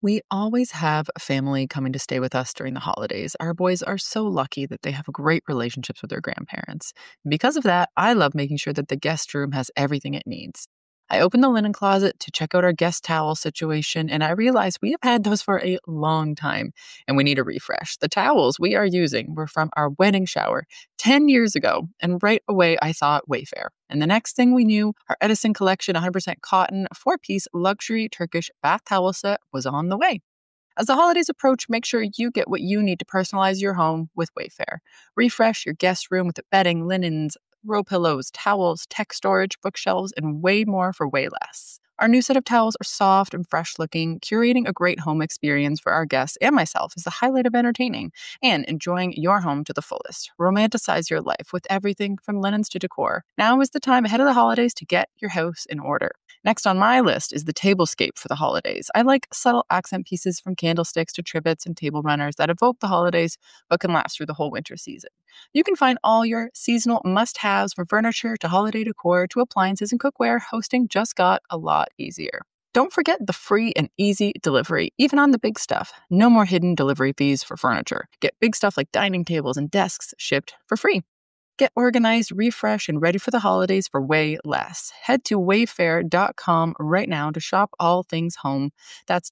We always have a family coming to stay with us during the holidays. Our boys are so lucky that they have great relationships with their grandparents. Because of that, I love making sure that the guest room has everything it needs. I opened the linen closet to check out our guest towel situation, and I realized we have had those for a long time and we need a refresh. The towels we are using were from our wedding shower 10 years ago, and right away I thought Wayfair. And the next thing we knew, our Edison Collection 100% cotton 4-piece luxury Turkish bath towel set was on the way. As the holidays approach, make sure you get what you need to personalize your home with Wayfair. Refresh your guest room with bedding, linens, throw pillows, towels, tech storage, bookshelves, and way more for way less. Our new set of towels are soft and fresh looking. Curating a great home experience for our guests and myself is the highlight of entertaining and enjoying your home to the fullest. Romanticize your life with everything from linens to decor. Now is the time ahead of the holidays to get your house in order. Next on my list is the tablescape for the holidays. I like subtle accent pieces from candlesticks to trivets and table runners that evoke the holidays but can last through the whole winter season. You can find all your seasonal must-haves from furniture to holiday decor to appliances and cookware. Hosting just got a lot easier. Don't forget the free and easy delivery, even on the big stuff. No more hidden delivery fees for furniture. Get big stuff like dining tables and desks shipped for free. Get organized, refresh, and ready for the holidays for way less. Head to wayfair.com right now to shop all things home. That's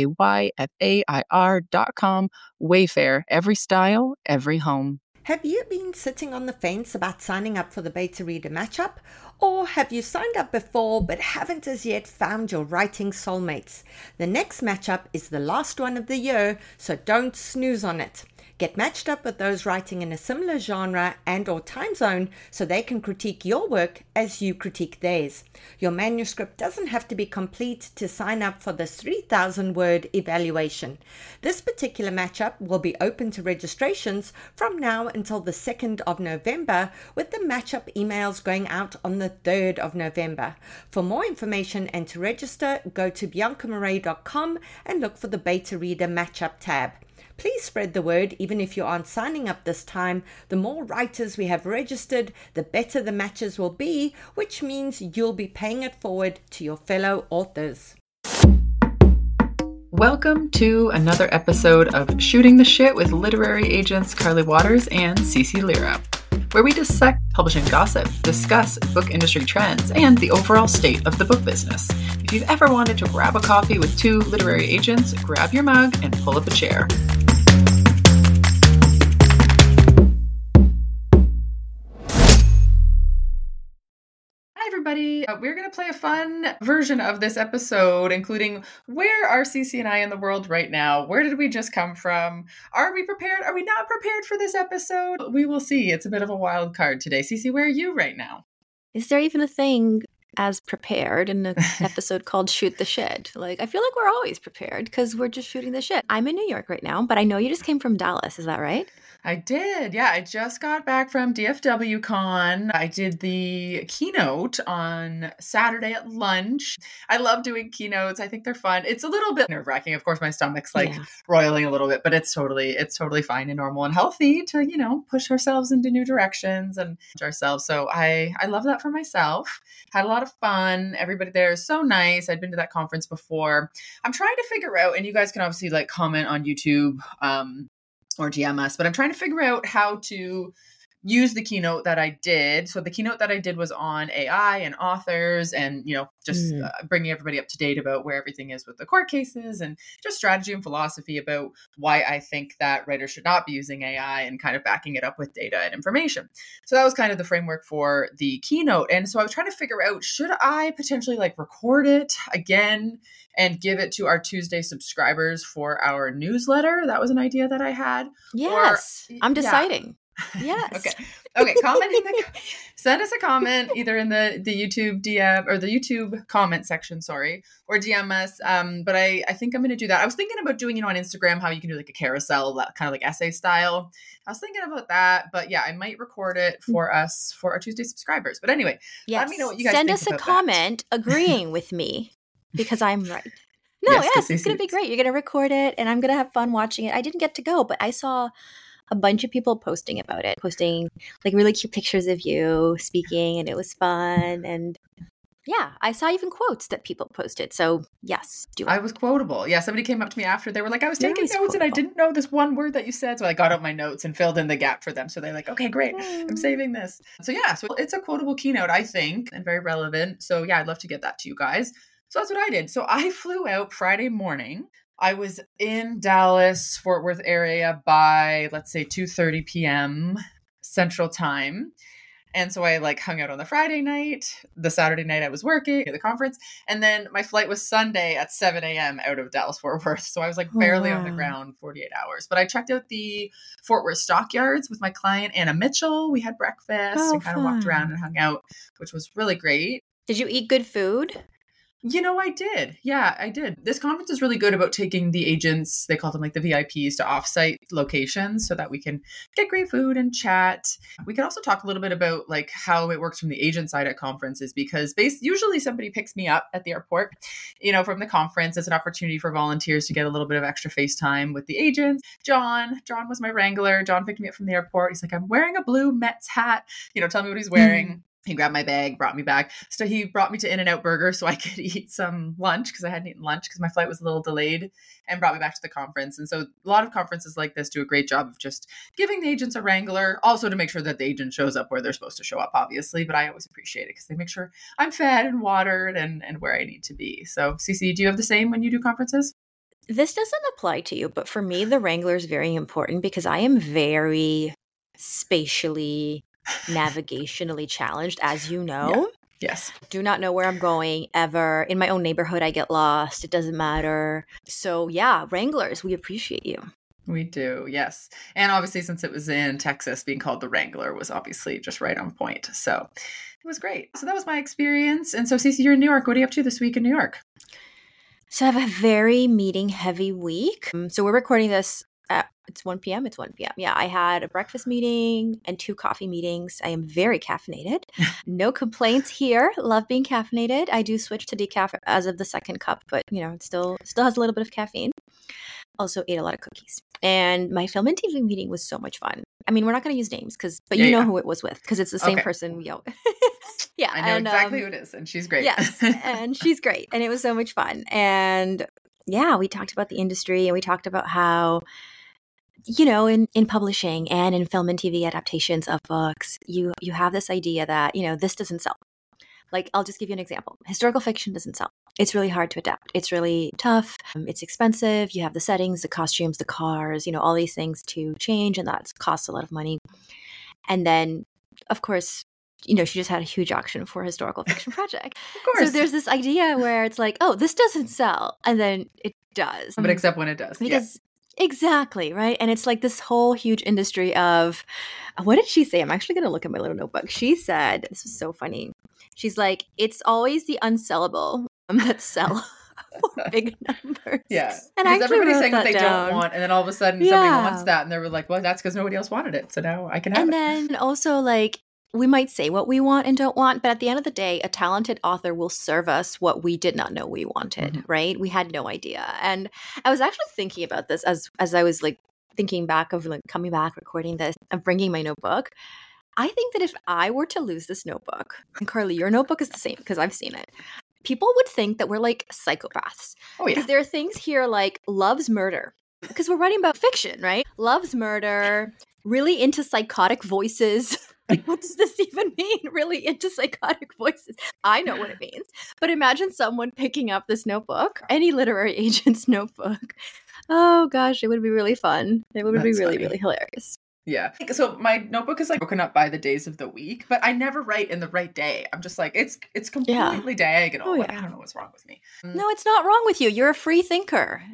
WAYFAIR.com. Wayfair, every style, every home. Have you been sitting on the fence about signing up for the Beta Reader Matchup? Or have you signed up before but haven't as yet found your writing soulmates? The next matchup is the last one of the year, so don't snooze on it. Get matched up with those writing in a similar genre and or time zone so they can critique your work as you critique theirs. Your manuscript doesn't have to be complete to sign up for this 3,000 word evaluation. This particular matchup will be open to registrations from now until the 2nd of November, with the matchup emails going out on the 3rd of November. For more information and to register, go to biancamurray.com and look for the Beta Reader Matchup tab. Please spread the word even if you aren't signing up this time. The more writers we have registered, the better the matches will be, which means you'll be paying it forward to your fellow authors. Welcome to another episode of Shooting the Shit with literary agents Carly Waters and Cece Lira, where we dissect publishing gossip, discuss book industry trends, and the overall state of the book business. If you've ever wanted to grab a coffee with two literary agents, grab your mug and pull up a chair. Hi, everybody. We're going to play a fun version of this episode, including where are Cece and I in the world right now? Where did we just come from? Are we prepared? Are we not prepared for this episode? We will see. It's a bit of a wild card today. Cece, where are you right now? Is there even a thing as prepared in an episode called Shoot the Shit? Like, I feel like we're always prepared because we're just shooting the shit. I'm in New York right now, but I know you just came from Dallas. Is that right? I did. Yeah, I just got back from DFW Con. I did the keynote on Saturday at lunch. I love doing keynotes. I think they're fun. It's a little bit nerve-wracking. Of course, my stomach's roiling a little bit, but it's totally fine and normal and healthy to, push ourselves into new directions and ourselves. So I love that for myself. Had a lot of fun. Everybody there is so nice. I'd been to that conference before. I'm trying to figure out, and you guys can obviously comment on YouTube, or DM us, but I'm trying to figure out how to use the keynote that I did. So the keynote that I did was on AI and authors and, just bringing everybody up to date about where everything is with the court cases and just strategy and philosophy about why I think that writers should not be using AI and kind of backing it up with data and information. So that was kind of the framework for the keynote. And so I was trying to figure out, should I potentially record it again and give it to our Tuesday subscribers for our newsletter? That was an idea that I had. Yes, I'm deciding. Yes. Okay. Send us a comment either in the YouTube DM or the YouTube comment section, or DM us. But I think I'm going to do that. I was thinking about doing, on Instagram, how you can do a carousel, that kind of essay style. I was thinking about that, but I might record it for us, for our Tuesday subscribers. But anyway, let me know what you guys think about that. Send us a comment agreeing with me because I'm right. No, yes, it's going to be great. You're going to record it and I'm going to have fun watching it. I didn't get to go, but I saw a bunch of people posting about it, posting really cute pictures of you speaking, and it was fun. And Yeah, I saw even quotes that people posted. So yes, do it. I was quotable. Yeah, somebody came up to me after. They were like, I was taking notes quotable. and I didn't know this one word that you said. So I got out my notes and filled in the gap for them. So they're like, okay, great. I'm saving this. So yeah, so it's a quotable keynote, I think, and very relevant. So yeah, I'd love to get that to you guys. So that's what I did. So I flew out Friday morning. I was in Dallas, Fort Worth area by, let's say, 2:30 p.m. Central Time. And so I like hung out on the Friday night. The Saturday night I was working at the conference. And then my flight was Sunday at 7 a.m. out of Dallas, Fort Worth. So I was like barely on the ground 48 hours. But I checked out the Fort Worth stockyards with my client, Anna Mitchell. We had breakfast and kind of walked around and hung out, which was really great. Did you eat good food? You know, I did. Yeah, I did. This conference is really good about taking the agents, they call them like the VIPs, to offsite locations so that we can get great food and chat. We can also talk a little bit about like how it works from the agent side at conferences, because usually somebody picks me up at the airport, from the conference. It's an opportunity for volunteers to get a little bit of extra face time with the agents. John was my wrangler. John picked me up from the airport. He's like, I'm wearing a blue Mets hat. Tell me what he's wearing. He grabbed my bag, brought me back. So he brought me to In-N-Out Burger so I could eat some lunch, because I hadn't eaten lunch because my flight was a little delayed, and brought me back to the conference. And so a lot of conferences like this do a great job of just giving the agents a wrangler, also to make sure that the agent shows up where they're supposed to show up, obviously. But I always appreciate it because they make sure I'm fed and watered and where I need to be. So Cece, do you have the same when you do conferences? This doesn't apply to you, but for me, the wrangler is very important because I am very spatially navigationally challenged, as you know. Yeah. Yes. Do not know where I'm going ever. In my own neighborhood, I get lost. It doesn't matter. So yeah, wranglers, we appreciate you. We do, yes. And obviously, since it was in Texas, being called the Wrangler was obviously just right on point. So it was great. So that was my experience. And so Cece, you're in New York. What are you up to this week in New York? So I have a very meeting heavy week. So we're recording this it's 1 p.m. It's 1 p.m. Yeah, I had a breakfast meeting and 2 coffee meetings. I am very caffeinated. No complaints here. Love being caffeinated. I do switch to decaf as of the second cup, but it still has a little bit of caffeine. Also ate a lot of cookies. And my film and TV meeting was so much fun. I mean, we're not going to use names but you know who it was with, because it's the same person. Yeah, I know exactly who it is, and she's great. Yes, and she's great, and it was so much fun. And yeah, we talked about the industry, and we talked about how in publishing and in film and TV adaptations of books, you have this idea that, this doesn't sell. Like, I'll just give you an example. Historical fiction doesn't sell. It's really hard to adapt. It's really tough. It's expensive. You have the settings, the costumes, the cars, all these things to change, and that costs a lot of money. And then, of course, she just had a huge auction for a historical fiction project. Of course. So there's this idea where it's like, oh, this doesn't sell. And then it does. But except when it does. Because exactly, right? And it's like this whole huge industry of, what did she say? I'm actually going to look at my little notebook. She said, this was so funny. She's like, it's always the unsellable that sell for big numbers. Yeah. And because everybody's saying what they down. don't want. And then all of a sudden somebody wants that. And they were like, well, that's because nobody else wanted it. So now I can have it. And then also like, we might say what we want and don't want, but at the end of the day, a talented author will serve us what we did not know we wanted, right? We had no idea. And I was actually thinking about this as I was like thinking back of like coming back, recording this, and bringing my notebook. I think that if I were to lose this notebook, and Carly, your notebook is the same because I've seen it, people would think that we're like psychopaths. Oh, yeah. Because there are things here like loves murder, because we're writing about fiction, right? Loves murder, really into psychotic voices. What does this even mean? Really into psychotic voices. I know what it means. But imagine someone picking up this notebook, any literary agent's notebook. Oh gosh, it would be really fun. It would be really, really hilarious. Yeah. So my notebook is like broken up by the days of the week, but I never write in the right day. I'm just like, it's completely diagonal. Oh, yeah. Like, I don't know what's wrong with me. No, it's not wrong with you. You're a free thinker.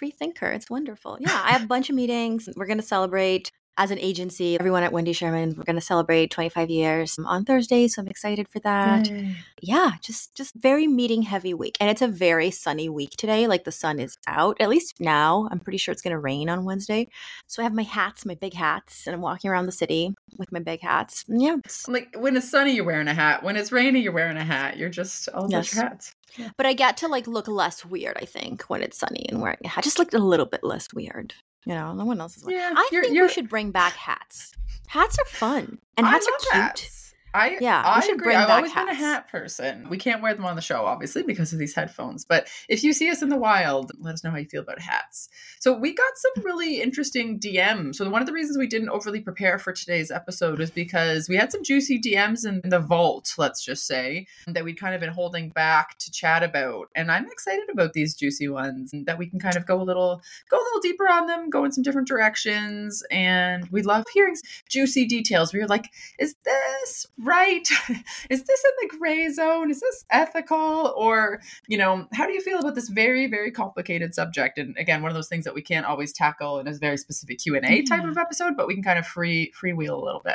It's wonderful. Yeah. I have a bunch of meetings. We're going to celebrate as an agency, everyone at Wendy Sherman, we're going to celebrate 25 years on Thursday. So I'm excited for that. Yay. Yeah, just very meeting heavy week. And it's a very sunny week today. Like the sun is out, at least now. I'm pretty sure it's going to rain on Wednesday. So I have my hats, my big hats, and I'm walking around the city with my big hats. Yeah. Like when it's sunny, you're wearing a hat. When it's rainy, you're wearing a hat. You're just all about your hats. Yeah. But I get to like look less weird, I think, when it's sunny and wearing a hat. Just look a little bit less weird. No one else is. Yeah, I think we should bring back hats. Hats are fun, and hats are cute. Hats. Yeah, we I should agree. bring I've back always been a hats. hat person. We can't wear them on the show, obviously, because of these headphones. But if you see us in the wild, let us know how you feel about hats. So we got some really interesting DMs. So one of the reasons we didn't overly prepare for today's episode was because we had some juicy DMs in the vault, let's just say, that we'd kind of been holding back to chat about. And I'm excited about these juicy ones and that we can kind of go a little deeper on them, go in some different directions. And we love hearing juicy details. We were like, is this right? Is this in the gray zone? Is this ethical? Or, how do you feel about this very, very complicated subject? And again, one of those things that we can't always tackle in a very specific Q&A type of episode, but we can kind of freewheel a little bit.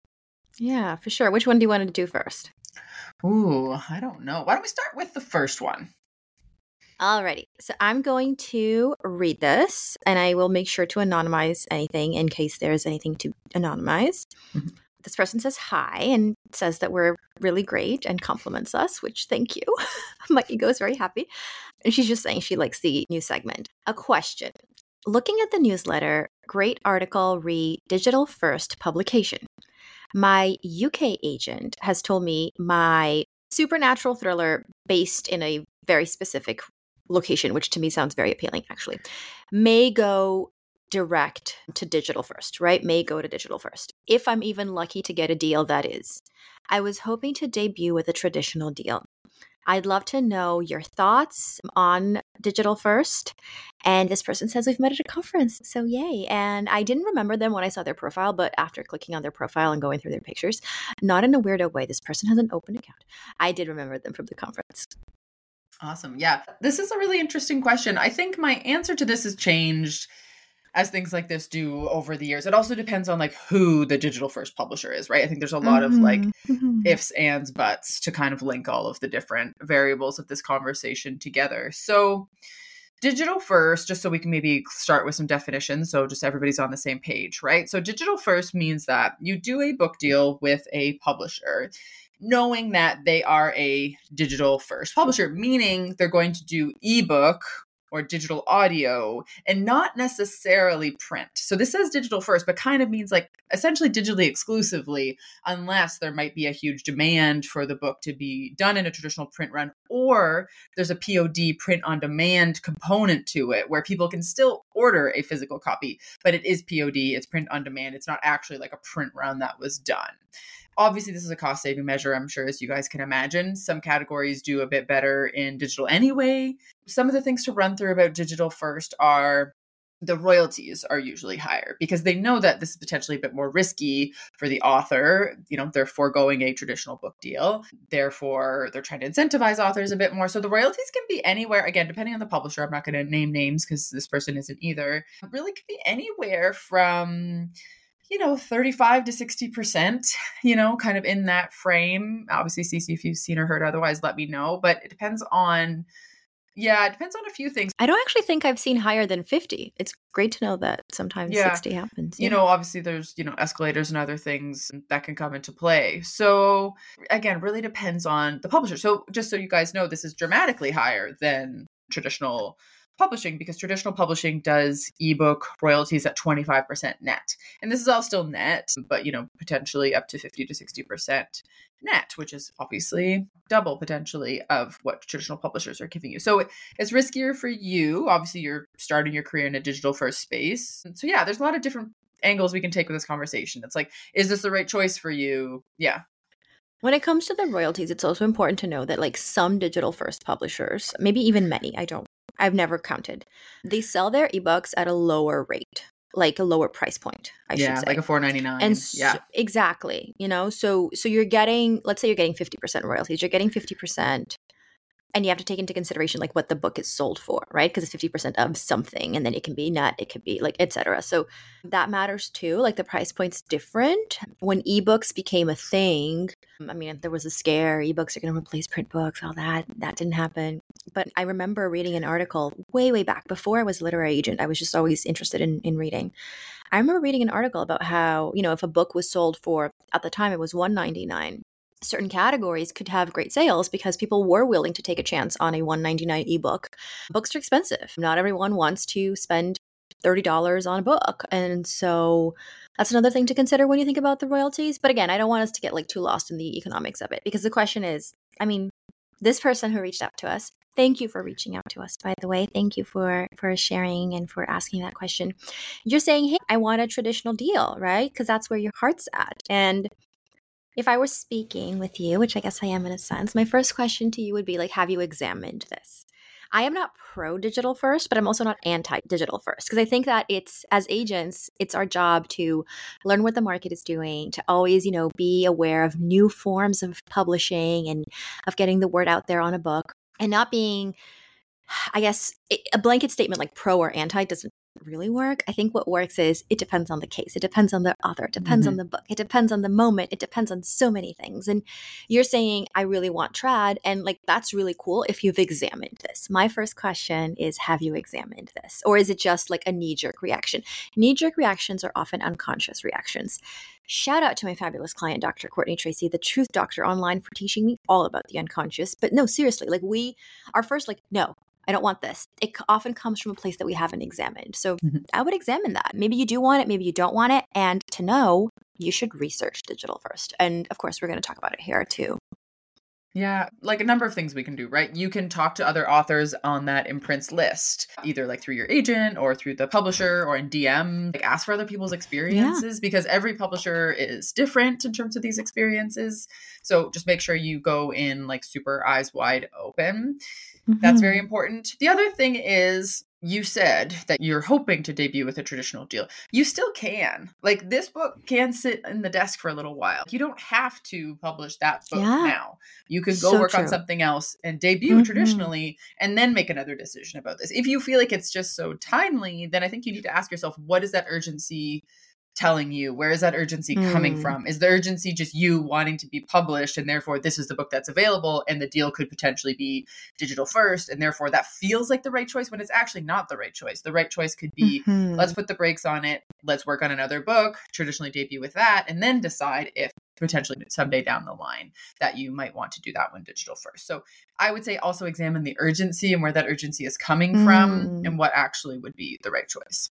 Yeah, for sure. Which one do you want to do first? Ooh, I don't know. Why don't we start with the first one? Alrighty, so I'm going to read this, and I will make sure to anonymize anything in case there's anything to anonymize. Mhm. This person says hi and says that we're really great and compliments us, which thank you. My ego is very happy. And she's just saying she likes the new segment. A question. Looking at the newsletter, great article re digital first publication. My UK agent has told me my supernatural thriller based in a very specific location, which to me sounds very appealing actually, may go direct to digital first, right? May go to digital first. If I'm even lucky to get a deal, that is. I was hoping to debut with a traditional deal. I'd love to know your thoughts on digital first. And this person says we've met at a conference. So yay. And I didn't remember them when I saw their profile, but after clicking on their profile and going through their pictures, not in a weirdo way, this person has an open account. I did remember them from the conference. Awesome. Yeah. This is a really interesting question. I think my answer to this has changed as things like this do over the years. It also depends on who the digital first publisher is, right? I think there's a lot of ifs, ands, buts to kind of link all of the different variables of this conversation together. So digital first, just so we can maybe start with some definitions. So just everybody's on the same page, right? So digital first means that you do a book deal with a publisher, knowing that they are a digital first publisher, meaning they're going to do ebook or digital audio and not necessarily print. So this says digital first, but kind of means essentially digitally exclusively, unless there might be a huge demand for the book to be done in a traditional print run, or there's a POD, print on demand component to it where people can still order a physical copy, but it is POD, it's print on demand. It's not actually like a print run that was done. Obviously, this is a cost-saving measure, I'm sure, as you guys can imagine. Some categories do a bit better in digital anyway. Some of the things to run through about digital first are the royalties are usually higher because they know that this is potentially a bit more risky for the author. They're foregoing a traditional book deal. Therefore, they're trying to incentivize authors a bit more. So the royalties can be anywhere, again, depending on the publisher. I'm not going to name names because this person isn't either. It really could be anywhere from 35 to 60%, kind of in that frame. Obviously, Cece, if you've seen or heard otherwise, let me know. But it depends on a few things. I don't actually think I've seen higher than 50. It's great to know that sometimes 60 happens. Yeah. Obviously there's, escalators and other things that can come into play. So again, really depends on the publisher. So just so you guys know, this is dramatically higher than traditional publishing because traditional publishing does ebook royalties at 25% net. And this is all still net, but potentially up to 50 to 60% net, which is obviously double potentially of what traditional publishers are giving you. So it's riskier for you. Obviously, you're starting your career in a digital first space. So yeah, there's a lot of different angles we can take with this conversation. It's is this the right choice for you? Yeah. When it comes to the royalties, it's also important to know that some digital first publishers, maybe even many, I've never counted, they sell their ebooks at a lower rate, a lower price point, I should say. Like a $4.99. And exactly, so you're getting, let's say you're getting 50% royalties, you're getting 50%, and you have to take into consideration what the book is sold for, right? Because it's 50% of something, and then it can be net, it could be etc. So that matters too. The price point's different. When ebooks became a thing, there was a scare, ebooks are going to replace print books, all that didn't happen. But I remember reading an article way back before I was a literary agent. I was just always interested in reading. I remember reading an article about how, if a book was sold for, at the time it was $1.99, certain categories could have great sales because people were willing to take a chance on a $1.99 ebook. Books are expensive. Not everyone wants to spend $30 on a book. And so that's another thing to consider when you think about the royalties. But again, I don't want us to get like too lost in the economics of it, because the question is, I mean, this person who reached out to us, thank you for reaching out to us, by the way. Thank you for sharing and for asking that question. You're saying, hey, I want a traditional deal, right? Because that's where your heart's at. And if I were speaking with you, which I guess I am in a sense, my first question to you would be like, have you examined this? I am not pro digital first, but I'm also not anti digital first, because I think that it's, as agents, it's our job to learn what the market is doing, to always, be aware of new forms of publishing and of getting the word out there on a book, and not being, I guess, a blanket statement like pro or anti doesn't really work. I think what works is it depends on the case. It depends on the author. It depends on the book. It depends on the moment. It depends on so many things. And you're saying, I really want trad. And like, that's really cool if you've examined this. My first question is, have you examined this? Or is it just like a knee-jerk reaction? Knee-jerk reactions are often unconscious reactions. Shout out to my fabulous client, Dr. Courtney Tracy, the Truth Doctor online, for teaching me all about the unconscious. But no, seriously, like our first, like, no, I don't want this. It often comes from a place that we haven't examined. So I would examine that. Maybe you do want it, maybe you don't want it. And to know, you should research digital first. And of course, we're going to talk about it here too. Yeah, like a number of things we can do, right? You can talk to other authors on that imprints list, either like through your agent or through the publisher or in DM. Like, ask for other people's experiences, because every publisher is different in terms of these experiences. So just make sure you go in like super eyes wide open. That's very important. The other thing is, you said that you're hoping to debut with a traditional deal. You still can. Like, this book can sit in the desk for a little while. You don't have to publish that book now. You could go work on something else and debut traditionally, and then make another decision about this. If you feel like it's just so timely, then I think you need to ask yourself, what is that urgency telling you? Where is that urgency coming from? Is the urgency just you wanting to be published, and therefore this is the book that's available, and the deal could potentially be digital first, and therefore that feels like the right choice when it's actually not the right choice? The right choice could be, let's put the brakes on it, let's work on another book, traditionally debut with that, and then decide if potentially someday down the line that you might want to do that one digital first. So I would say also examine the urgency and where that urgency is coming from, and what actually would be the right choice.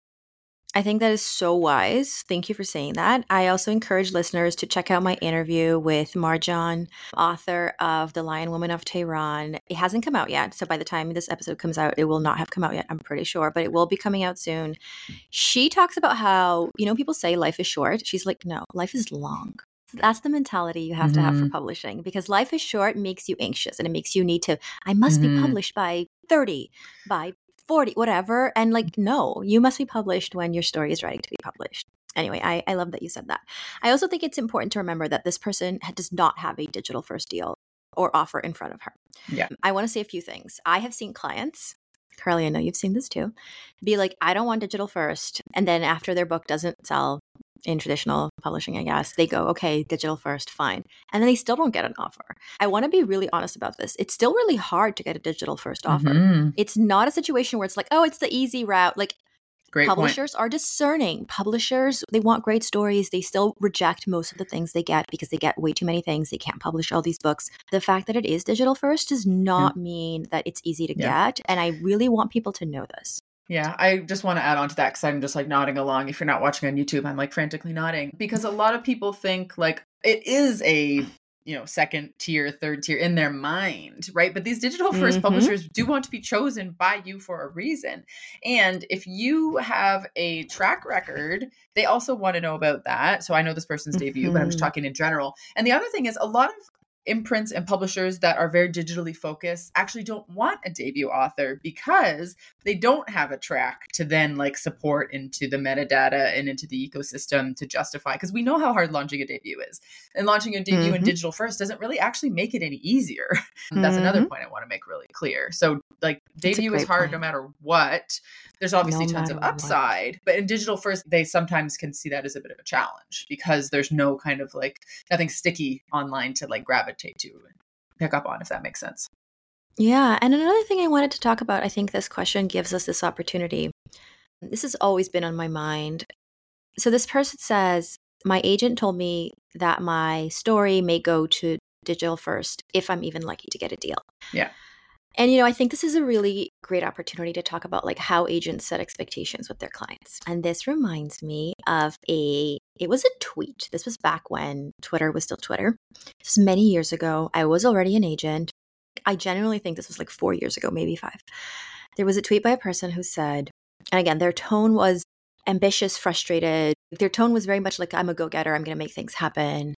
I think that is so wise. Thank you for saying that. I also encourage listeners to check out my interview with Marjan, author of The Lion Woman of Tehran. It hasn't come out yet, so by the time this episode comes out, it will not have come out yet, I'm pretty sure, but it will be coming out soon. She talks about how, people say life is short. She's like, no, life is long. That's the mentality you have to have for publishing, because life is short makes you anxious, and it makes you need to, I must be published by 30, by 40, whatever. And like, no, you must be published when your story is ready to be published. Anyway, I love that you said that. I also think it's important to remember that this person does not have a digital first deal or offer in front of her. Yeah. I want to say a few things. I have seen clients, Carly, I know you've seen this too, be like, I don't want digital first. And then after their book doesn't sell in traditional publishing, I guess, they go, okay, digital first, fine. And then they still don't get an offer. I want to be really honest about this. It's still really hard to get a digital first offer. It's not a situation where it's like, oh, it's the easy route. Like, great publishers point. are discerning. Publishers, they want great stories. They still reject most of the things they get because they get way too many things. They can't publish all these books. The fact that it is digital first does not mean that it's easy to get. And I really want people to know this. Yeah, I just want to add on to that, because I'm just like nodding along. If you're not watching on YouTube, I'm like frantically nodding, because a lot of people think like it is a, second tier, third tier in their mind, right? But these digital first publishers do want to be chosen by you for a reason. And if you have a track record, they also want to know about that. So I know this person's debut, but I'm just talking in general. And the other thing is, a lot of imprints and publishers that are very digitally focused actually don't want a debut author, because they don't have a track to then like support into the metadata and into the ecosystem to justify, because we know how hard launching a debut is, and launching a debut in digital first doesn't really actually make it any easier. That's another point I want to make really clear. So like, debut is hard no matter what. There's obviously tons of upside, but in digital first, they sometimes can see that as a bit of a challenge, because there's no kind of like nothing sticky online to like gravitate to and pick up on, if that makes sense. Yeah. And another thing I wanted to talk about, I think this question gives us this opportunity. This has always been on my mind. So this person says, my agent told me that my story may go to digital first if I'm even lucky to get a deal. Yeah. And, I think this is a really great opportunity to talk about like how agents set expectations with their clients. And this reminds me of it was a tweet. This was back when Twitter was still Twitter. This was many years ago. I was already an agent. I genuinely think this was like 4 years ago, maybe 5. There was a tweet by a person who said, and again, their tone was ambitious, frustrated. Their tone was very much like, I'm a go-getter. I'm going to make things happen.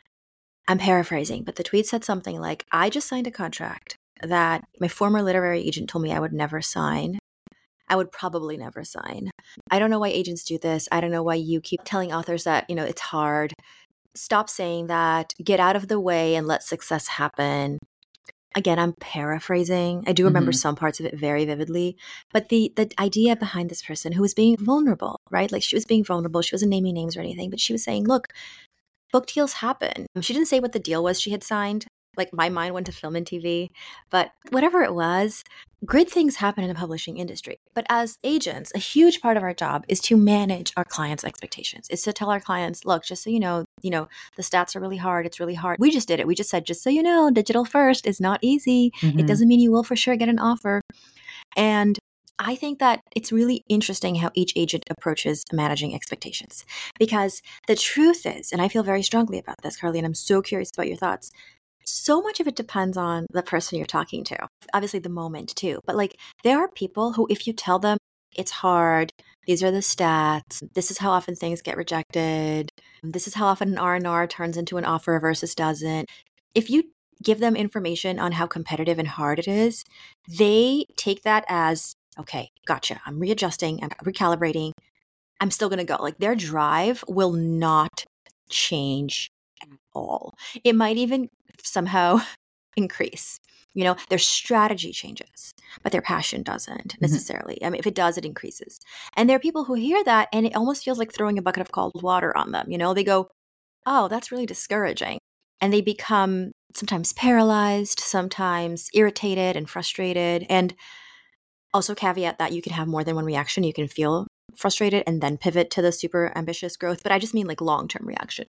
I'm paraphrasing, but the tweet said something like, I just signed a contract that my former literary agent told me I would never sign. I would probably never sign. I don't know why agents do this. I don't know why you keep telling authors that, it's hard. Stop saying that. Get out of the way and let success happen. Again, I'm paraphrasing. I do remember some parts of it very vividly. But the idea behind this person who was being vulnerable, right? Like she was being vulnerable. She wasn't naming names or anything, but she was saying, look, book deals happen. She didn't say what the deal was she had signed. Like my mind went to film and TV, but whatever it was, great things happen in the publishing industry. But as agents, a huge part of our job is to manage our clients' expectations. It's to tell our clients, look, just so you know, the stats are really hard. It's really hard. We just did it. We just said, just so you know, digital first is not easy. It doesn't mean you will for sure get an offer. And I think that it's really interesting how each agent approaches managing expectations, because the truth is, and I feel very strongly about this, Carly, and I'm so curious about your thoughts. So much of it depends on the person you're talking to, obviously the moment too. But like there are people who, if you tell them it's hard, these are the stats, this is how often things get rejected, this is how often an R&R turns into an offer versus doesn't. If you give them information on how competitive and hard it is, they take that as, okay, gotcha, I'm readjusting, I'm recalibrating, I'm still going to go. Like their drive will not change at all. It might even somehow increase. Their strategy changes, but their passion doesn't necessarily. I mean, if it does, it increases. And there are people who hear that and it almost feels like throwing a bucket of cold water on them. They go, oh, that's really discouraging. And they become sometimes paralyzed, sometimes irritated and frustrated. And also caveat that you can have more than one reaction. You can feel frustrated and then pivot to the super ambitious growth. But I just mean like long-term reaction.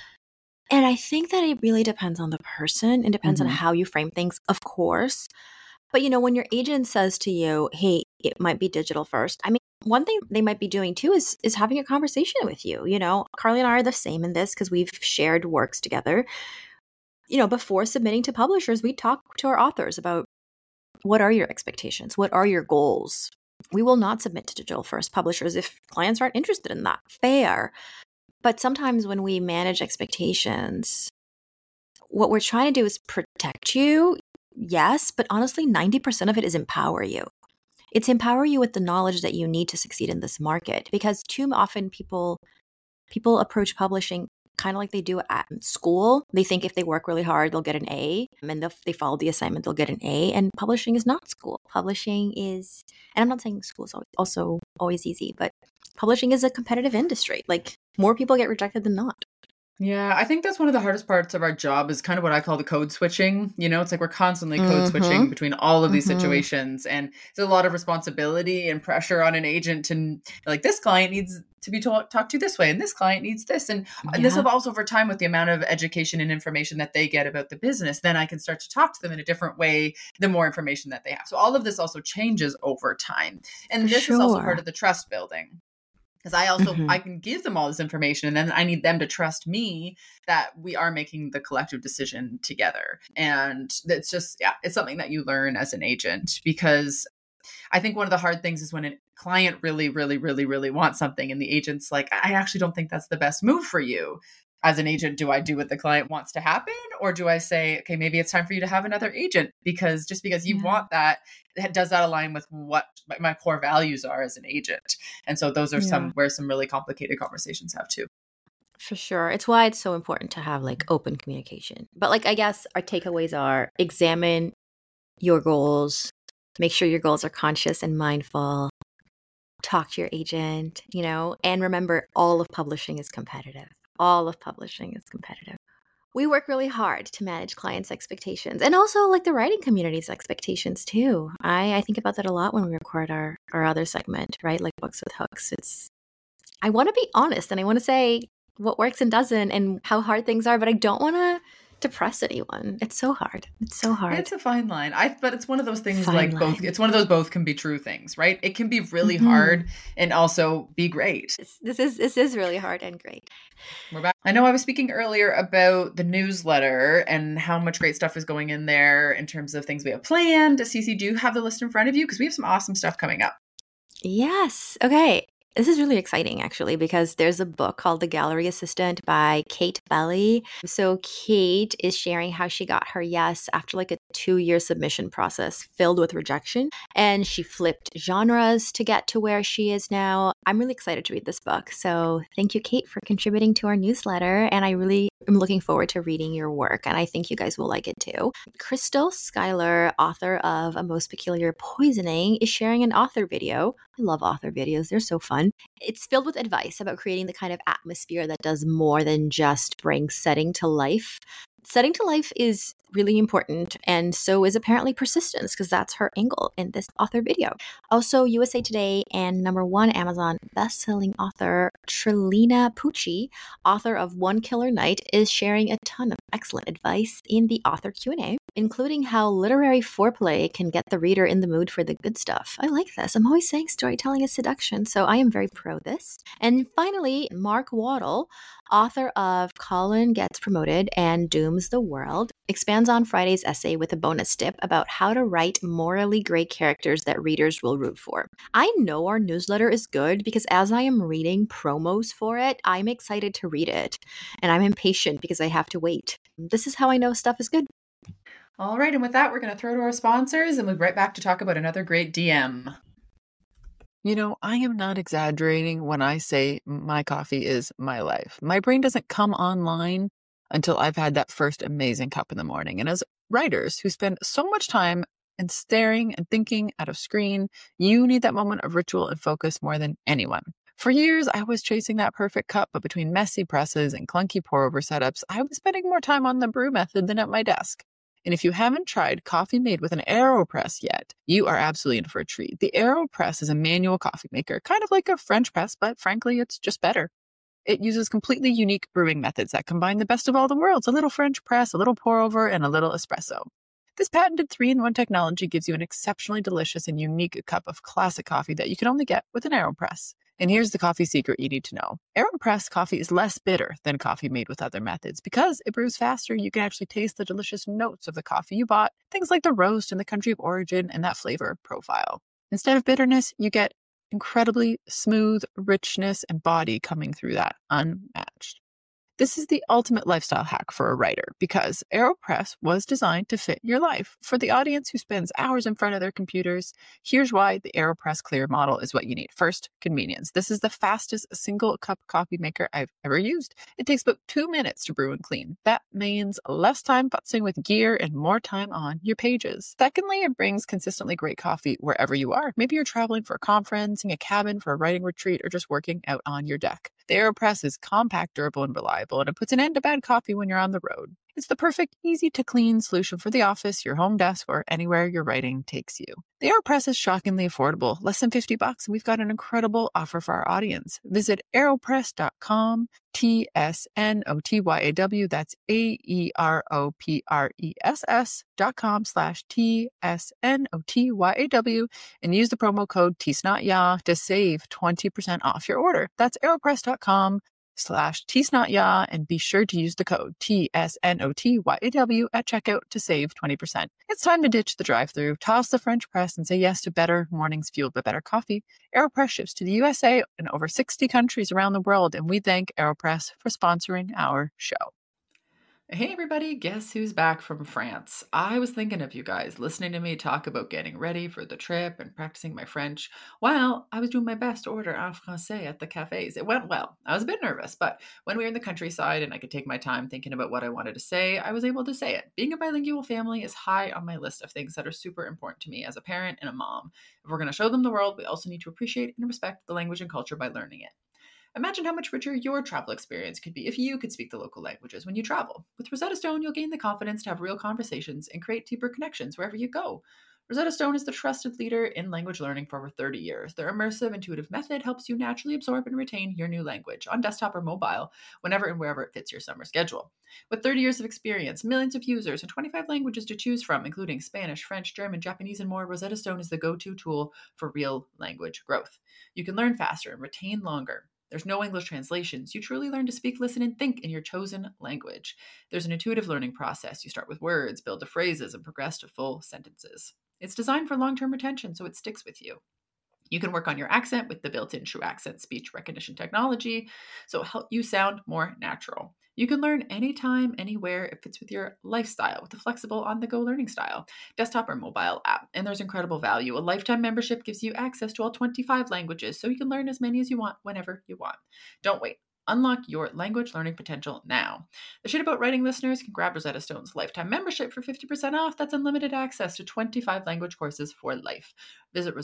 And I think that it really depends on the person and depends on how you frame things, of course. But, when your agent says to you, hey, it might be digital first. I mean, one thing they might be doing too is having a conversation with you. Carly and I are the same in this because we've shared works together. Before submitting to publishers, we talk to our authors about what are your expectations? What are your goals? We will not submit to digital first publishers if clients aren't interested in that. Fair. But sometimes when we manage expectations, what we're trying to do is protect you, yes, but honestly, 90% of it is empower you. It's empower you with the knowledge that you need to succeed in this market, because too often people approach publishing kind of like they do at school. They think if they work really hard, they'll get an A, and if they follow the assignment, they'll get an A. And publishing is not school. Publishing is, and I'm not saying school is also always easy, but publishing is a competitive industry. Like more people get rejected than not. Yeah, I think that's one of the hardest parts of our job is kind of what I call the code switching. It's like we're constantly code switching between all of these situations. And there's a lot of responsibility and pressure on an agent to, like, this client needs to be talked to this way, and this client needs this. And this evolves over time with the amount of education and information that they get about the business. Then I can start to talk to them in a different way, the more information that they have. So all of this also changes over time. And this is also part of the trust building. Because I also, I can give them all this information, and then I need them to trust me that we are making the collective decision together. And it's just, it's something that you learn as an agent, because I think one of the hard things is when a client really, really, really, really wants something and the agent's like, I actually don't think that's the best move for you. As an agent, do I do what the client wants to happen? Or do I say, okay, maybe it's time for you to have another agent, because just because you want that, does that align with what my core values are as an agent? And so those are some really complicated conversations have too. For sure. It's why it's so important to have like open communication. But like, I guess our takeaways are examine your goals, make sure your goals are conscious and mindful, talk to your agent, and remember all of publishing is competitive. All of publishing is competitive. We work really hard to manage clients' expectations, and also like the writing community's expectations too. I think about that a lot when we record our other segment, right? Like Books with Hooks. I want to be honest and I want to say what works and doesn't and how hard things are, but I don't want to depress anyone. It's so hard. It's so hard. It's a fine line. But it's one of those things Fine like both. line. It's one of those both can be true things, right? It can be really Mhm. hard and also be great. This is really hard and great. We're back. I know I was speaking earlier about the newsletter and how much great stuff is going in there in terms of things we have planned. Cece, do you have the list in front of you? Because we have some awesome stuff coming up. Yes. Okay. This is really exciting, actually, because there's a book called The Gallery Assistant by Kate Belly. So Kate is sharing how she got her yes after like a 2-year submission process filled with rejection. And she flipped genres to get to where she is now. I'm really excited to read this book. So thank you, Kate, for contributing to our newsletter. And I really am looking forward to reading your work. And I think you guys will like it too. Crystal Schuyler, author of A Most Peculiar Poisoning, is sharing an author video. I love author videos. They're so fun. It's filled with advice about creating the kind of atmosphere that does more than just bring setting to life. Setting to life is really important, and so is apparently persistence, because that's her angle in this author video. Also, USA Today and #1 Amazon bestselling author Trilina Pucci, author of One Killer Night, is sharing a ton of excellent advice in the author Q&A, including how literary foreplay can get the reader in the mood for the good stuff. I like this. I'm always saying storytelling is seduction, so I am very pro this. And finally, Mark Waddle, author of Colin Gets Promoted and Dooms the World, expands on Friday's essay with a bonus tip about how to write morally great characters that readers will root for. I know our newsletter is good because as I am reading promos for it, I'm excited to read it. And I'm impatient because I have to wait. This is how I know stuff is good. All right. And with that, we're going to throw to our sponsors and we'll be right back to talk about another great DM. You know, I am not exaggerating when I say my coffee is my life. My brain doesn't come online until I've had that first amazing cup in the morning. And as writers who spend so much time and staring and thinking at a screen, you need that moment of ritual and focus more than anyone. For years, I was chasing that perfect cup, but between messy presses and clunky pour-over setups, I was spending more time on the brew method than at my desk. And if you haven't tried coffee made with an AeroPress yet, you are absolutely in for a treat. The AeroPress is a manual coffee maker, kind of like a French press, but frankly, it's just better. It uses completely unique brewing methods that combine the best of all the worlds, a little French press, a little pour-over, and a little espresso. This patented 3-in-1 technology gives you an exceptionally delicious and unique cup of classic coffee that you can only get with an AeroPress. And here's the coffee secret you need to know. AeroPress coffee is less bitter than coffee made with other methods. Because it brews faster, you can actually taste the delicious notes of the coffee you bought, things like the roast and the country of origin and that flavor profile. Instead of bitterness, you get incredibly smooth richness and body coming through that unmatched. This is the ultimate lifestyle hack for a writer because AeroPress was designed to fit your life. For the audience who spends hours in front of their computers, here's why the AeroPress Clear model is what you need. First, convenience. This is the fastest single cup coffee maker I've ever used. It takes about 2 minutes to brew and clean. That means less time futzing with gear and more time on your pages. Secondly, it brings consistently great coffee wherever you are. Maybe you're traveling for a conference, in a cabin for a writing retreat, or just working out on your deck. The AeroPress is compact, durable, and reliable, and it puts an end to bad coffee when you're on the road. It's the perfect, easy-to-clean solution for the office, your home desk, or anywhere your writing takes you. The AeroPress is shockingly affordable, less than $50, and we've got an incredible offer for our audience. Visit aeropress.com, TSNOTYAW, that's AEROPRESS.com/TSNOTYAW, and use the promo code TSNOTYA to save 20% off your order. That's aeropress.com/tsnotya, and be sure to use the code TSNOTYAW at checkout to save 20%. It's time to ditch the drive-thru, toss the French press, and say yes to better mornings fueled by better coffee. AeroPress ships to the USA and over 60 countries around the world, and we thank AeroPress for sponsoring our show. Hey everybody, guess who's back from France? I was thinking of you guys listening to me talk about getting ready for the trip and practicing my French while I was doing my best to order en français at the cafes. It went well. I was a bit nervous, but when we were in the countryside and I could take my time thinking about what I wanted to say, I was able to say it. Being a bilingual family is high on my list of things that are super important to me as a parent and a mom. If we're going to show them the world, we also need to appreciate and respect the language and culture by learning it. Imagine how much richer your travel experience could be if you could speak the local languages when you travel. With Rosetta Stone, you'll gain the confidence to have real conversations and create deeper connections wherever you go. Rosetta Stone is the trusted leader in language learning for over 30 years. Their immersive, intuitive method helps you naturally absorb and retain your new language on desktop or mobile, whenever and wherever it fits your summer schedule. With 30 years of experience, millions of users, and 25 languages to choose from, including Spanish, French, German, Japanese, and more, Rosetta Stone is the go-to tool for real language growth. You can learn faster and retain longer. There's no English translations. You truly learn to speak, listen, and think in your chosen language. There's an intuitive learning process. You start with words, build to phrases, and progress to full sentences. It's designed for long-term retention, so it sticks with you. You can work on your accent with the built-in True Accent speech recognition technology, so it'll help you sound more natural. You can learn anytime, anywhere. It fits with your lifestyle with a flexible on-the-go learning style, desktop or mobile app. And there's incredible value. A lifetime membership gives you access to all 25 languages, so you can learn as many as you want whenever you want. Don't wait. Unlock your language learning potential now. The Shit About Writing listeners can grab Rosetta Stone's lifetime membership for 50% off. That's unlimited access to 25 language courses for life. Visit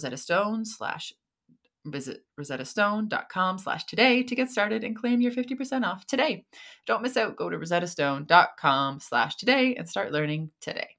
rosettastone.com/today to get started and claim your 50% off today. Don't miss out. Go to rosettastone.com/today and start learning today.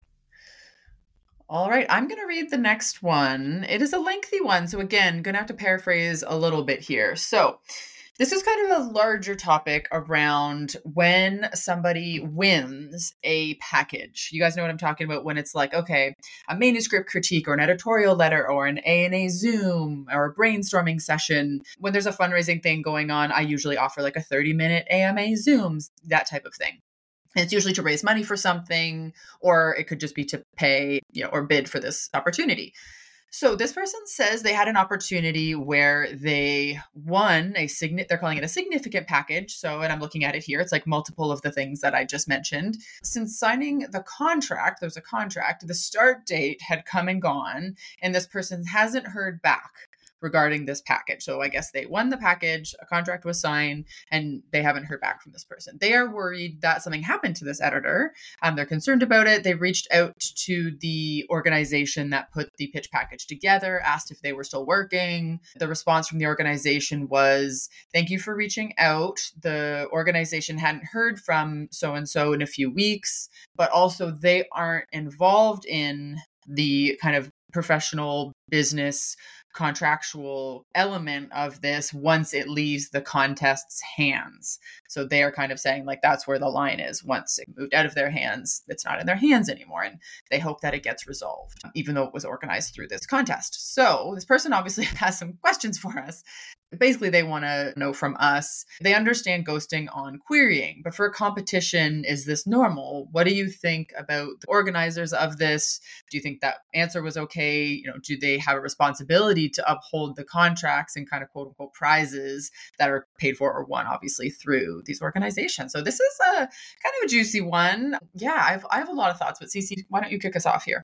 All right, I'm going to read the next one. It is a lengthy one, so again, going to have to paraphrase a little bit here. So this is kind of a larger topic around when somebody wins a package. You guys know what I'm talking about when it's like, okay, a manuscript critique or an editorial letter or an A&A Zoom or a brainstorming session. When there's a fundraising thing going on, I usually offer like a 30-minute AMA Zooms, that type of thing. And it's usually to raise money for something, or it could just be to pay, or bid for this opportunity. So this person says they had an opportunity where they won they're calling it a significant package. So, and I'm looking at it here, it's like multiple of the things that I just mentioned. Since signing the contract, there's a contract, the start date had come and gone, and this person hasn't heard back regarding this package. So I guess they won the package, a contract was signed, and they haven't heard back from this person. They are worried that something happened to this editor. They're concerned about it. They reached out to the organization that put the pitch package together, asked if they were still working. The response from the organization was, "Thank you for reaching out. The organization hadn't heard from so-and-so in a few weeks, but also they aren't involved in the kind of professional business contractual element of this once it leaves the contest's hands." So they are kind of saying like that's where the line is. Once it moved out of their hands, it's not in their hands anymore. And they hope that it gets resolved, even though it was organized through this contest. So this person obviously has some questions for us. Basically, they want to know from us, they understand ghosting on querying, but for a competition, is this normal? What do you think about the organizers of this? Do you think that answer was okay? Do they have a responsibility to uphold the contracts and kind of quote unquote prizes that are paid for or won obviously through these organizations? So this is a kind of a juicy one. Yeah, I have a lot of thoughts, but Cece, why don't you kick us off here?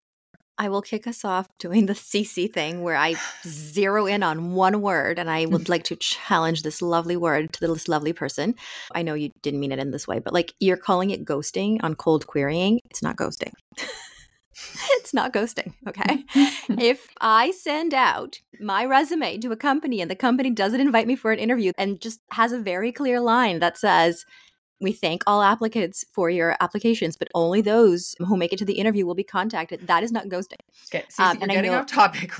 I will kick us off doing the CC thing where I zero in on one word, and I would like to challenge this lovely word to this lovely person. I know you didn't mean it in this way, but like you're calling it ghosting on cold querying. It's not ghosting. It's not ghosting, okay? If I send out my resume to a company and the company doesn't invite me for an interview and just has a very clear line that says, "We thank all applicants for your applications, but only those who make it to the interview will be contacted," that is not ghosting. Okay, Cece, you're getting off topic.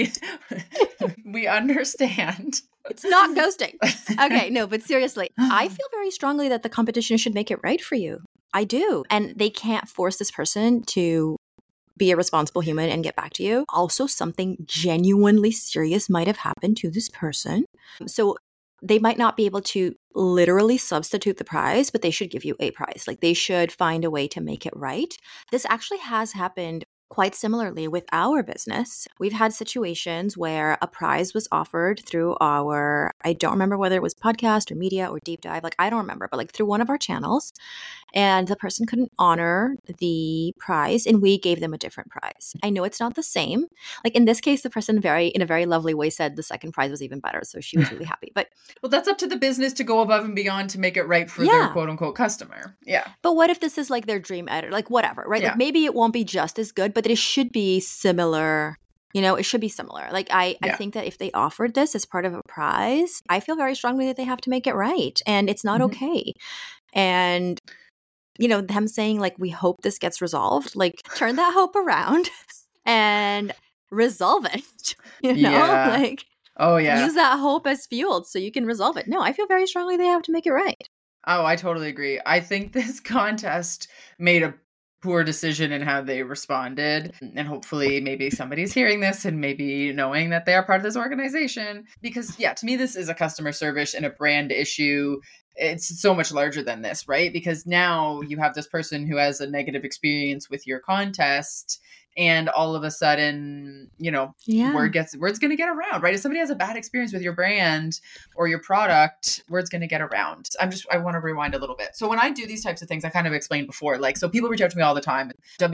We understand. It's not ghosting. Okay, no, but seriously, I feel very strongly that the competition should make it right for you. I do. And they can't force this person to be a responsible human and get back to you. Also, something genuinely serious might have happened to this person. So they might not be able to literally substitute the prize, but they should give you a prize. Like they should find a way to make it right. This actually has happened quite similarly with our business. We've had situations where a prize was offered through I don't remember whether it was podcast or media or deep dive, like I don't remember, but like through one of our channels, and the person couldn't honor the prize and we gave them a different prize. I know it's not the same. Like in this case, the person in a very lovely way said the second prize was even better. So she was really happy. But well, that's up to the business to go above and beyond to make it right for their quote unquote customer. Yeah. But what if this is like their dream editor, like whatever, right? Yeah. Like maybe it won't be just as good, but it should be similar. It should be similar. Like I think that if they offered this as part of a prize, I feel very strongly that they have to make it right. And it's not okay. And them saying like, we hope this gets resolved, like turn that hope around and resolve it. Yeah. Like Oh, yeah. use that hope as fuel so you can resolve it. No, I feel very strongly they have to make it right. Oh, I totally agree. I think this contest made a poor decision in how they responded. And hopefully maybe somebody's hearing this and maybe knowing that they are part of this organization. Because yeah, to me, this is a customer service and a brand issue. It's so much larger than this, right? Because now you have this person who has a negative experience with your contest, and all of a sudden, word's going to get around, right? If somebody has a bad experience with your brand or your product, word's going to get around. I want to rewind a little bit. So when I do these types of things, I kind of explained before, so people reach out to me all the time.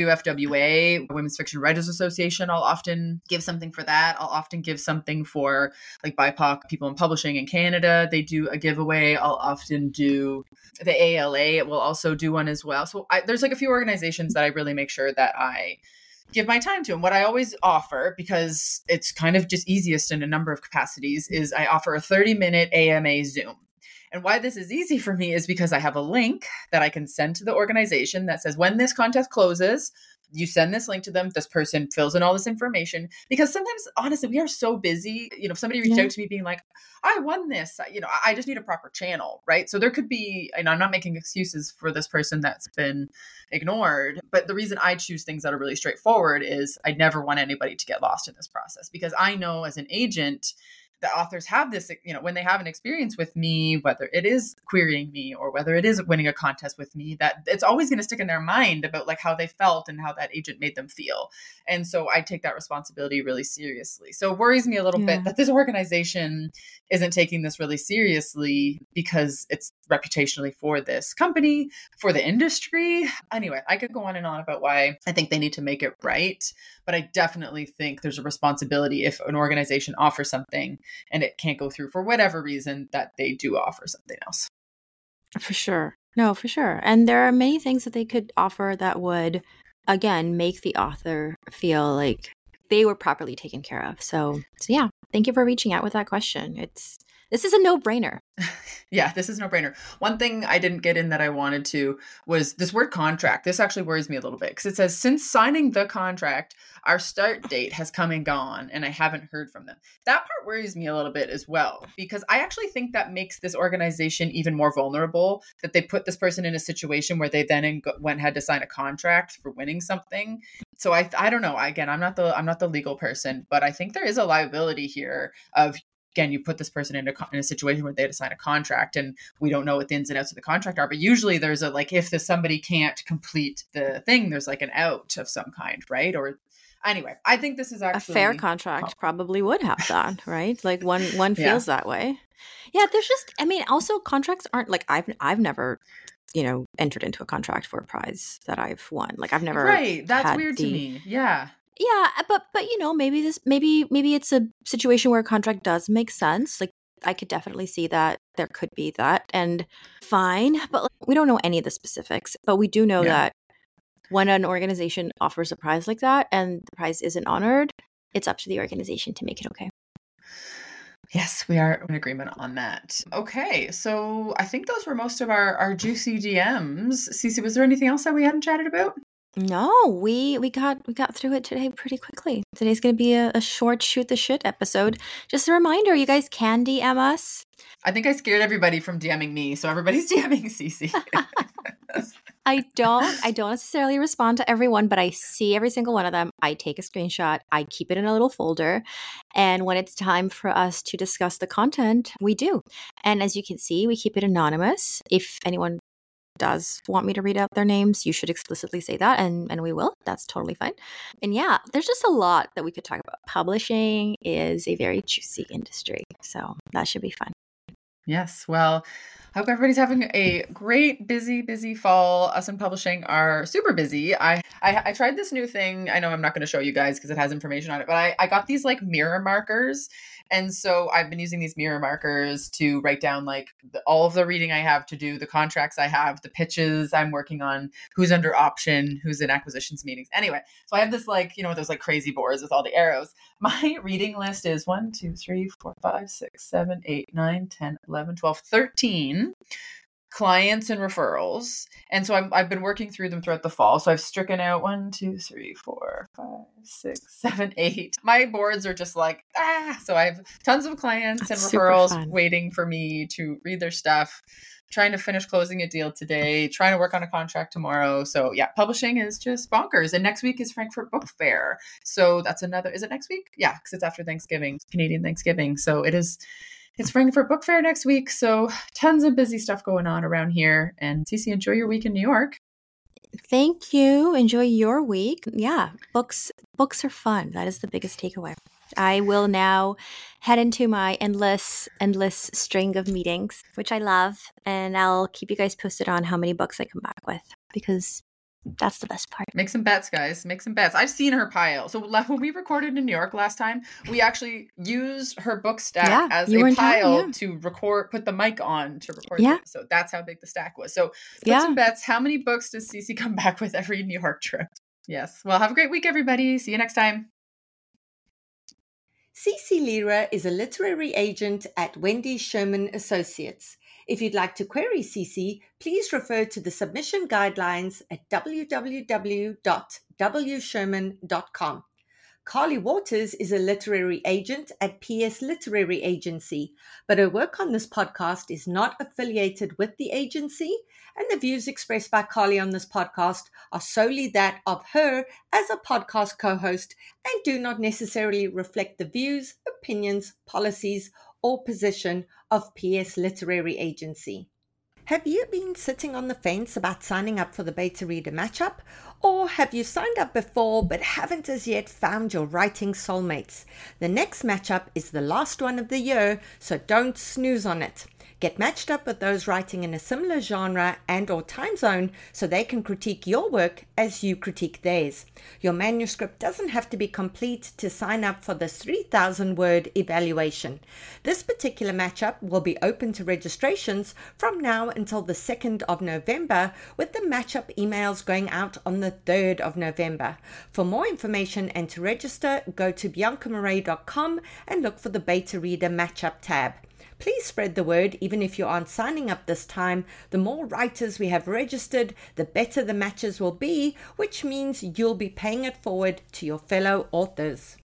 WFWA, Women's Fiction Writers Association, I'll often give something for that. I'll often give something for BIPOC people in publishing in Canada. They do a giveaway. I'll often do the ALA. Will also do one as well. So there's a few organizations that I really make sure that I give my time to. And what I always offer, because it's kind of just easiest in a number of capacities, is I offer a 30-minute AMA Zoom. And why this is easy for me is because I have a link that I can send to the organization that says, when this contest closes, you send this link to them. This person fills in all this information, because sometimes, honestly, we are so busy. If somebody reached out to me being like, I won this, I just need a proper channel, right? So there could be, and I'm not making excuses for this person that's been ignored, but the reason I choose things that are really straightforward is I never want anybody to get lost in this process, because I know as an agent, the authors have this, when they have an experience with me, whether it is querying me or whether it is winning a contest with me, that it's always going to stick in their mind about how they felt and how that agent made them feel. And so I take that responsibility really seriously. So it worries me a little bit that this organization isn't taking this really seriously, because it's reputationally for this company, for the industry. Anyway, I could go on and on about why I think they need to make it right. But I definitely think there's a responsibility if an organization offers something and it can't go through for whatever reason, that they do offer something else. For sure. No, for sure. And there are many things that they could offer that would, again, make the author feel like they were properly taken care of. So yeah, thank you for reaching out with that question. This is a no-brainer. Yeah, this is a no-brainer. One thing I didn't get in that I wanted to was this word contract. This actually worries me a little bit, because it says, since signing the contract, our start date has come and gone, and I haven't heard from them. That part worries me a little bit as well, because I actually think that makes this organization even more vulnerable, that they put this person in a situation where they then had to sign a contract for winning something. So I don't know. Again, I'm not the legal person, but I think there is a liability here of, again, you put this person in a situation where they had to sign a contract, and we don't know what the ins and outs of the contract are. But usually there's if somebody can't complete the thing, there's an out of some kind, right? Or anyway, I think this is actually a fair contract probably would have that, right? One feels that way. Yeah, there's just, also contracts aren't I've never, entered into a contract for a prize that I've won. I've never. Right. That's weird to me. Yeah. Yeah, but maybe it's a situation where a contract does make sense. I could definitely see that there could be that, and fine. But we don't know any of the specifics. But we do know that when an organization offers a prize like that and the prize isn't honored, it's up to the organization to make it okay. Yes, we are in agreement on that. Okay, so I think those were most of our juicy DMs. Cece, was there anything else that we hadn't chatted about? No, we got through it today pretty quickly. Today's going to be a short shoot the shit episode. Just a reminder, you guys can DM us. I think I scared everybody from DMing me, so everybody's DMing Cece. I don't necessarily respond to everyone, but I see every single one of them. I take a screenshot. I keep it in a little folder. And when it's time for us to discuss the content, we do. And as you can see, we keep it anonymous. If anyone does want me to read out their names, you should explicitly say that, and we will. That's totally fine. And yeah, there's just a lot that we could talk about. Publishing is a very juicy industry, so that should be fun. Yes, well, I hope everybody's having a great, busy fall. Us in publishing are super busy. I tried this new thing. I know I'm not going to show you guys because it has information on it, but I got these mirror markers. And so I've been using these mirror markers to write down all of the reading I have to do, the contracts I have, the pitches I'm working on, who's under option, who's in acquisitions meetings. Anyway, so I have this those crazy boards with all the arrows. My reading list is 1, 2, 3, 4, 5, 6, 7, 8, 9, 10, 11, 12, 13 clients and referrals. And so I've been working through them throughout the fall. So I've stricken out 1, 2, 3, 4, 5, 6, 7, 8. My boards are just like, So I have tons of clients and referrals waiting for me to read their stuff, trying to finish closing a deal today, trying to work on a contract tomorrow. So yeah, publishing is just bonkers. And next week is Frankfurt Book Fair. So that's another, is it next week? Yeah, because it's after Thanksgiving, Canadian Thanksgiving. So it's Frankfurt Book Fair next week. So tons of busy stuff going on around here. And Cece, enjoy your week in New York. Thank you. Enjoy your week. Yeah, books are fun. That is the biggest takeaway. I will now head into my endless string of meetings, which I love. And I'll keep you guys posted on how many books I come back with, because that's the best part. Make some bets, guys. Make some bets. I've seen her pile. So when we recorded in New York last time, we actually used her book stack as a pile to record, put the mic on to record them. So that's how big the stack was. So put some bets. How many books does Cece come back with every New York trip? Yes. Well, have a great week, everybody. See you next time. Cece Lyra is a literary agent at Wendy Sherman Associates. If you'd like to query Cece, please refer to the submission guidelines at www.wsherman.com. Carly Waters is a literary agent at PS Literary Agency, but her work on this podcast is not affiliated with the agency, and the views expressed by Carly on this podcast are solely that of her as a podcast co-host and do not necessarily reflect the views, opinions, policies, or position of PS Literary Agency. Have you been sitting on the fence about signing up for the Beta Reader Matchup? Or have you signed up before but haven't as yet found your writing soulmates? The next matchup is the last one of the year, so don't snooze on it. Get matched up with those writing in a similar genre and or time zone so they can critique your work as you critique theirs. Your manuscript doesn't have to be complete to sign up for this 3,000-word evaluation. This particular matchup will be open to registrations from now until the 2nd of November, with the matchup emails going out on the 3rd of November. For more information and to register, go to biancamarais.com and look for the Beta Reader Matchup tab. Please spread the word, even if you aren't signing up this time. The more writers we have registered, the better the matches will be, which means you'll be paying it forward to your fellow authors.